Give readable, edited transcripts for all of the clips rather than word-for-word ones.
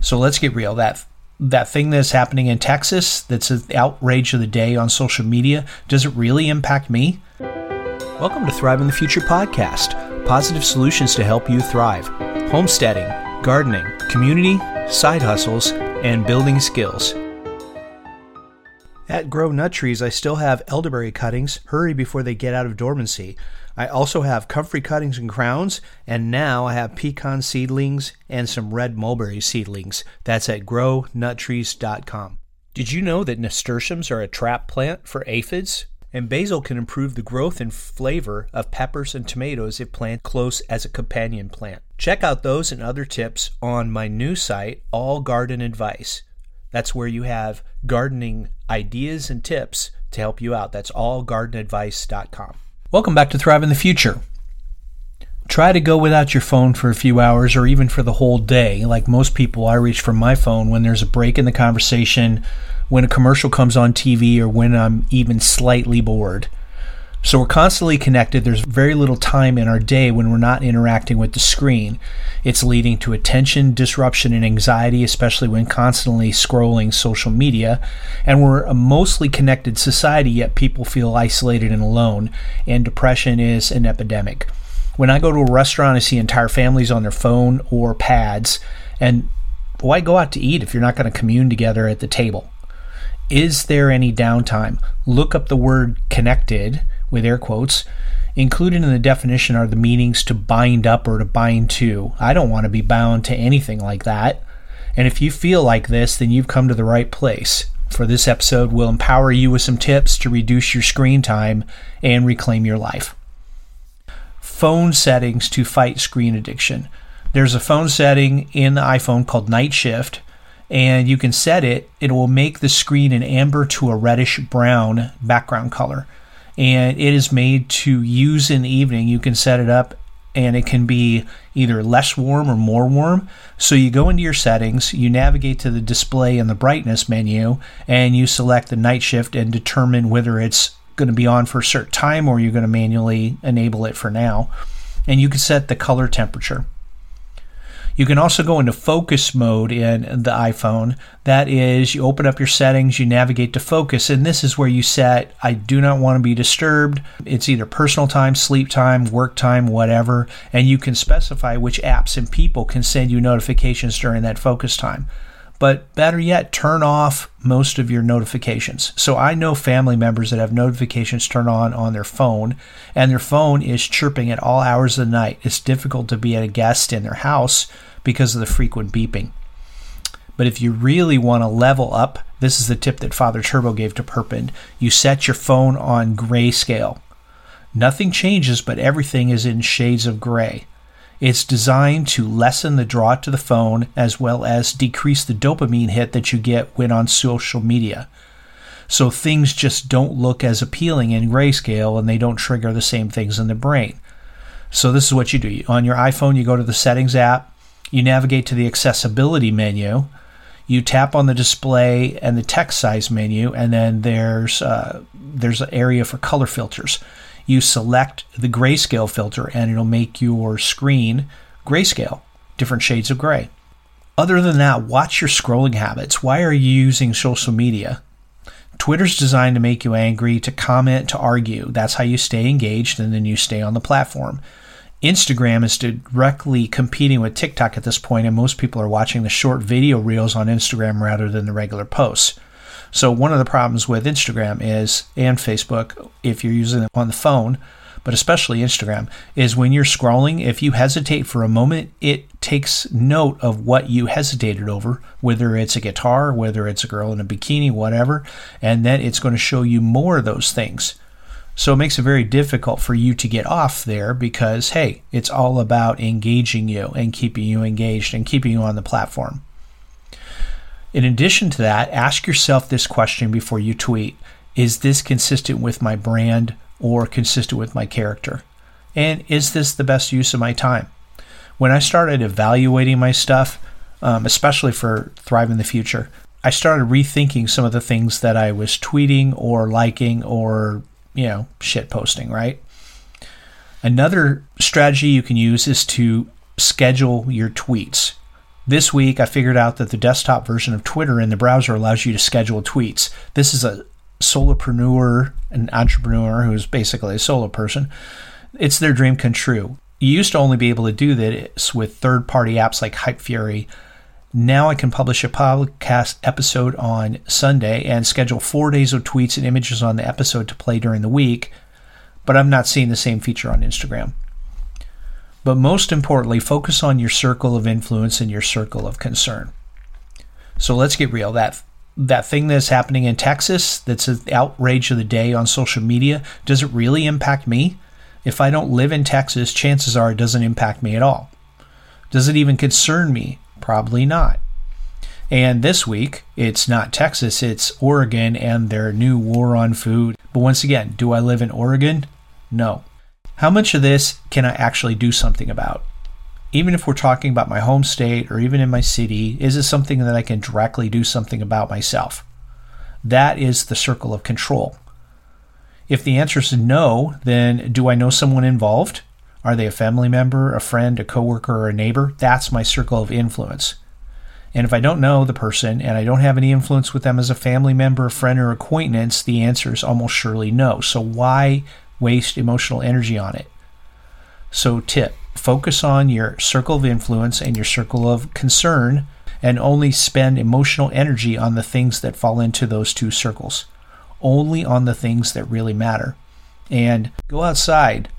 So let's get real. That thing that's happening in Texas, that's the outrage of the day on social media, does it really impact me? Welcome to Thrive in the Future podcast. Positive solutions to help you thrive. Homesteading, gardening, community, side hustles, and building skills. At Grow Nut Trees, I still have elderberry cuttings. Hurry before they get out of dormancy. I also have comfrey cuttings and crowns, and now I have pecan seedlings and some red mulberry seedlings. That's at grownuttrees.com. Did you know that nasturtiums are a trap plant for aphids? And basil can improve the growth and flavor of peppers and tomatoes if planted close as a companion plant. Check out those and other tips on my new site, All Garden Advice. That's where you have gardening ideas and tips to help you out. That's allgardenadvice.com. Welcome back to Thrive in the Future. Try to go without your phone for a few hours or even for the whole day. Like most people, I reach for my phone when there's a break in the conversation, when a commercial comes on TV, or when I'm even slightly bored. So we're constantly connected. There's very little time in our day when we're not interacting with the screen. It's leading to attention disruption and anxiety, especially when constantly scrolling social media. And we're a mostly connected society, yet people feel isolated and alone, and depression is an epidemic. When I go to a restaurant, I see entire families on their phone or pads, and why go out to eat if you're not going to commune together at the table? Is there any downtime? Look up the word connected, with air quotes. Included in the definition are the meanings to bind up or to bind to. I don't want to be bound to anything like that. And if you feel like this, then you've come to the right place. For this episode, we'll empower you with some tips to reduce your screen time and reclaim your life. Phone settings to fight screen addiction. There's a phone setting in the iPhone called Night Shift, and you can set it. It will make the screen an amber to a reddish brown background color. And it is made to use in the evening. You can set it up and it can be either less warm or more warm. So you go into your settings, you navigate to the display and the brightness menu, and you select the night shift and determine whether it's going to be on for a certain time or you're going to manually enable it for now. And you can set the color temperature. You can also go into focus mode in the iPhone. That is, you open up your settings, you navigate to focus, and this is where you set, I do not want to be disturbed. It's either personal time, sleep time, work time, whatever, and you can specify which apps and people can send you notifications during that focus time. But better yet, turn off most of your notifications. So I know family members that have notifications turned on their phone, and their phone is chirping at all hours of the night. It's difficult to be a guest in their house because of the frequent beeping. But if you really want to level up, this is the tip that Father Turbo gave to Perpend. You set your phone on grayscale. Nothing changes, but everything is in shades of gray. It's designed to lessen the draw to the phone as well as decrease the dopamine hit that you get when on social media. So things just don't look as appealing in grayscale and they don't trigger the same things in the brain. So this is what you do. On your iPhone, you go to the Settings app, you navigate to the Accessibility menu, you tap on the Display and the Text Size menu, and then there's an area for color filters. You select the grayscale filter and it'll make your screen grayscale, different shades of gray. Other than that, watch your scrolling habits. Why are you using social media? Twitter's designed to make you angry, to comment, to argue. That's how you stay engaged and then you stay on the platform. Instagram is directly competing with TikTok at this point, and most people are watching the short video reels on Instagram rather than the regular posts. So one of the problems with Instagram is, and Facebook, if you're using it on the phone, but especially Instagram, is when you're scrolling, if you hesitate for a moment, it takes note of what you hesitated over, whether it's a guitar, whether it's a girl in a bikini, whatever, and then it's going to show you more of those things. So it makes it very difficult for you to get off there because, hey, it's all about engaging you and keeping you engaged and keeping you on the platform. In addition to that, ask yourself this question before you tweet. Is this consistent with my brand or consistent with my character? And is this the best use of my time? When I started evaluating my stuff, especially for Thrive in the Future, I started rethinking some of the things that I was tweeting or liking or shit posting, right? Another strategy you can use is to schedule your tweets. This week, I figured out that the desktop version of Twitter in the browser allows you to schedule tweets. This is a solopreneur, an entrepreneur who's basically a solo person. It's their dream come true. You used to only be able to do this with third-party apps like HypeFury. Now I can publish a podcast episode on Sunday and schedule 4 days of tweets and images on the episode to play during the week, but I'm not seeing the same feature on Instagram. But most importantly, focus on your circle of influence and your circle of concern. So let's get real. That thing that's happening in Texas, that's the outrage of the day on social media, does it really impact me? If I don't live in Texas, chances are it doesn't impact me at all. Does it even concern me? Probably not. And this week, it's not Texas, it's Oregon and their new war on food. But once again, do I live in Oregon? No. How much of this can I actually do something about? Even if we're talking about my home state or even in my city, is it something that I can directly do something about myself? That is the circle of control. If the answer is no, then do I know someone involved? Are they a family member, a friend, a coworker, or a neighbor? That's my circle of influence. And if I don't know the person and I don't have any influence with them as a family member, a friend, or acquaintance, the answer is almost surely no. So why waste emotional energy on it? So tip, focus on your circle of influence and your circle of concern and only spend emotional energy on the things that fall into those two circles. Only on the things that really matter. And go outside.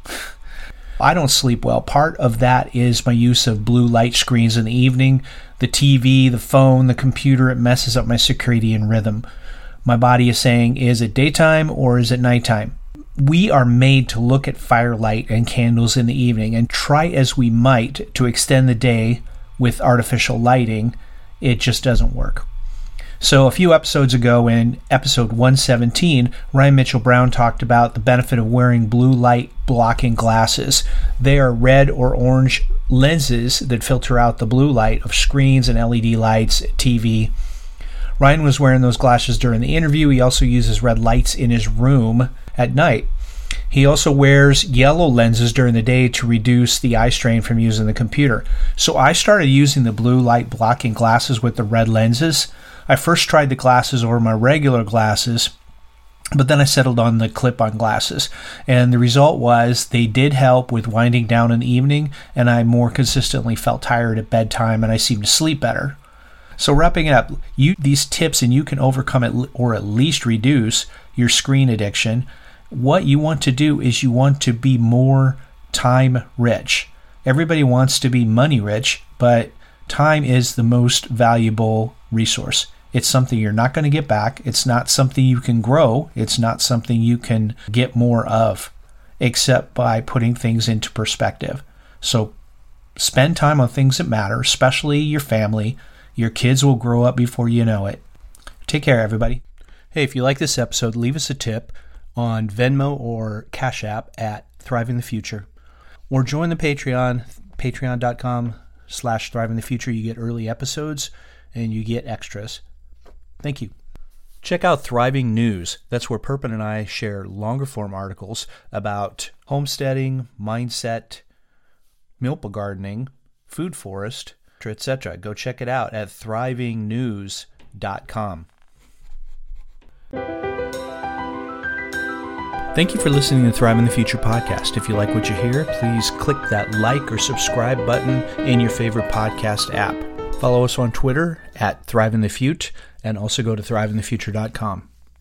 I don't sleep well. Part of that is my use of blue light screens in the evening. The TV, the phone, the computer, it messes up my circadian rhythm. My body is saying, is it daytime or is it nighttime? We are made to look at firelight and candles in the evening, and try as we might to extend the day with artificial lighting, it just doesn't work. So a few episodes ago in episode 117, Ryan Mitchell Brown talked about the benefit of wearing blue light blocking glasses. They are red or orange lenses that filter out the blue light of screens and LED lights, TV. Ryan was wearing those glasses during the interview. He also uses red lights in his room at night. He also wears yellow lenses during the day to reduce the eye strain from using the computer. So I started using the blue light blocking glasses with the red lenses. I first tried the glasses over my regular glasses, but then I settled on the clip-on glasses. And the result was they did help with winding down in the evening, and I more consistently felt tired at bedtime, and I seemed to sleep better. So wrapping up, these tips, and you can overcome it or at least reduce your screen addiction. What you want to do is you want to be more time rich. Everybody wants to be money rich, but time is the most valuable resource. It's something you're not going to get back. It's not something you can grow. It's not something you can get more of, except by putting things into perspective. So spend time on things that matter, especially your family. Your kids will grow up before you know it. Take care, everybody. Hey, if you like this episode, leave us a tip on Venmo or Cash App at Thriving the Future. Or join the Patreon, patreon.com/Thriving the Future. You get early episodes and you get extras. Thank you. Check out Thriving News. That's where Perpin and I share longer form articles about homesteading, mindset, maple gardening, food forest, etc. Go check it out at thrivingnews.com. Thank you for listening to Thriving the Future podcast. If you like what you hear, please click that like or subscribe button in your favorite podcast app. Follow us on Twitter at ThrivingTheFute, and also go to thrivingthefuture.com.